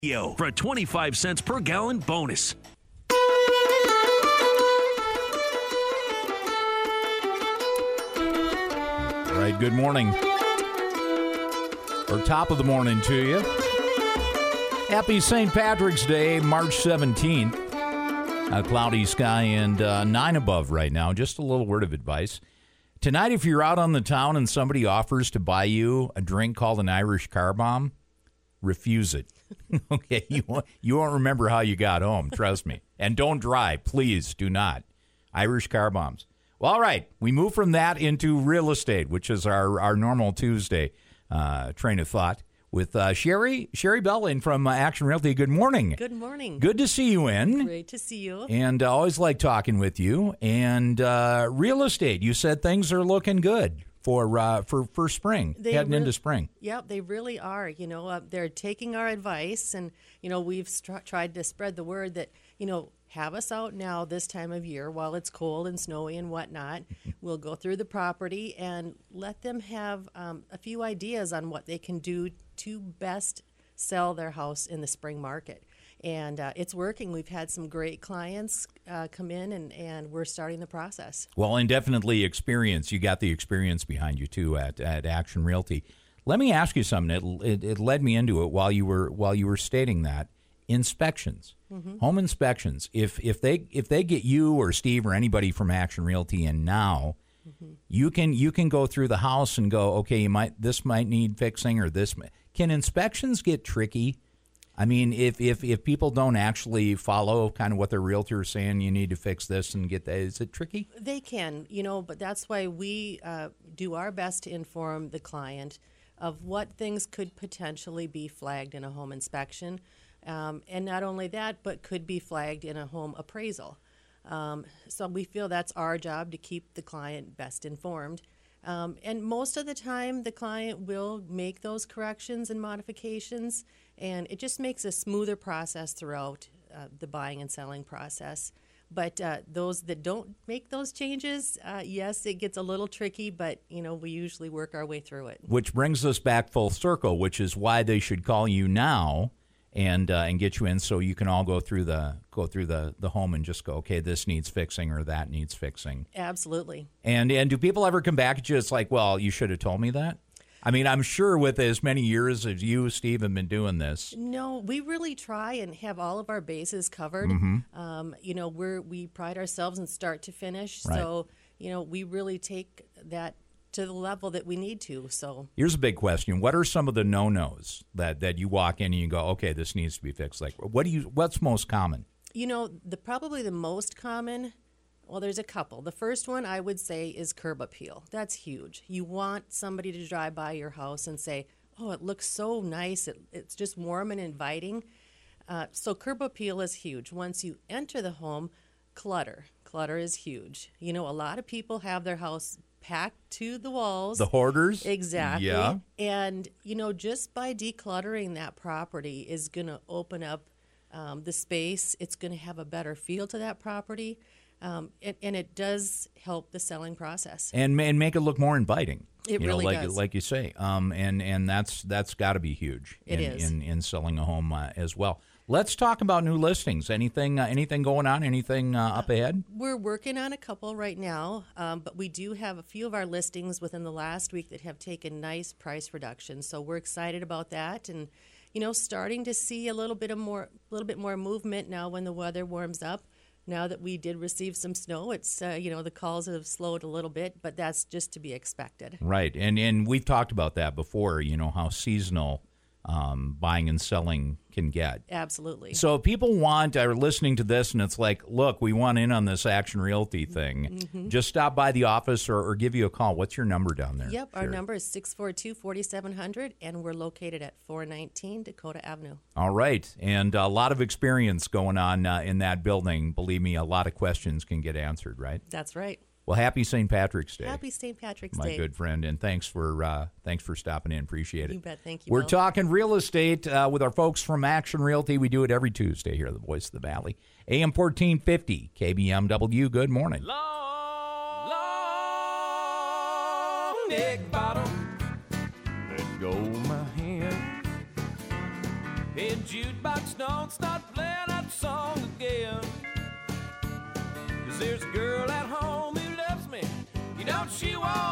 For a 25 cents per gallon bonus. All right, good morning. Or top of the morning to you. Happy St. Patrick's Day, March 17th. A cloudy sky and 9 above right now. Just a little word of advice. Tonight, if you're out on the town and somebody offers to buy you a drink called an Irish car bomb, refuse it. Okay, you won't remember how you got home, trust me. And don't drive, please do not. Irish car bombs. Well, all right, we move from that into real estate, which is our normal Tuesday train of thought with Sherry Bell in from Action Realty. Good morning. Good morning. Good to see you in. Great to see you. And always like talking with you. And real estate, you said things are looking good for spring, heading into spring. Yeah, they really are. You know, they're taking our advice, and, you know, we've tried to spread the word that, you know, have us out now this time of year while it's cold and snowy and whatnot. We'll go through the property and let them have a few ideas on what they can do to best sell their house in the spring market. And it's working. We've had some great clients come in, and we're starting the process. Well, and definitely experience. You got the experience behind you, too, at Action Realty. Let me ask you something. It led me into it while you were stating that. Inspections, home inspections. If they get you or Steve or anybody from Action Realty in now, you can go through the house and go, okay, this might need fixing, or this. Can inspections get tricky? I mean, if people don't actually follow kind of what their realtor is saying, you need to fix this and get that, is it tricky? They can, you know, but that's why we do our best to inform the client of what things could potentially be flagged in a home inspection. And not only that, but could be flagged in a home appraisal. So we feel that's our job, to keep the client best informed. And most of the time, the client will make those corrections and modifications, and it just makes a smoother process throughout the buying and selling process. But those that don't make those changes, yes, it gets a little tricky, but, you know, we usually work our way through it. Which brings us back full circle, which is why they should call you now and get you in, so you can all go through the home and just go, okay, this needs fixing or that needs fixing. Absolutely. And do people ever come back at you? It's like, well, you should have told me that. I mean, I'm sure with as many years as you, Steve, have been doing this. No, we really try and have all of our bases covered. You know, we pride ourselves in start to finish. Right. So, you know, we really take that to the level that we need to. So here's a big question. What are some of the no-nos that you walk in and you go, okay, this needs to be fixed? Like, what's most common? You know, probably the most common, well, there's a couple. The first one I would say is curb appeal. That's huge. You want somebody to drive by your house and say, oh, it looks so nice. It's just warm and inviting. So curb appeal is huge. Once you enter the home, clutter. Clutter is huge. You know, a lot of people have their house packed to the walls. The hoarders? Exactly. Yeah. And, you know, just by decluttering that property is going to open up the space. It's going to have a better feel to that property. And it does help the selling process. And make it look more inviting. It really does. Like you say. And that's got to be huge in selling a home as well. Let's talk about new listings. Anything going on? Anything up ahead? We're working on a couple right now, but we do have a few of our listings within the last week that have taken nice price reductions. So we're excited about that, and, you know, starting to see a little bit more movement now when the weather warms up. Now that we did receive some snow, it's you know, the calls have slowed a little bit, but that's just to be expected. Right, and we've talked about that before. You know how seasonal buying and selling can get. Absolutely. So people are listening to this, and it's like, look, we want in on this Action Realty thing. Just stop by the office or give you a call. What's your number down there? Yep, our number is 642-4700, and we're located at 419 Dakota Avenue. All right, and a lot of experience going on in that building. Believe me, a lot of questions can get answered, right? That's right. Well, happy St. Patrick's Day. Happy St. Patrick's Day. My good friend, and thanks for stopping in. Appreciate it. You bet. Thank you, We're Bill. talking real estate with our folks from Action Realty. We do it every Tuesday here at the Voice of the Valley. AM 1450, KBMW. Good morning. Long neck bottom. Let go my hand. Hey, jukebox, don't start playing that song again. 'Cause there's a girl at home who loves me. You know she won't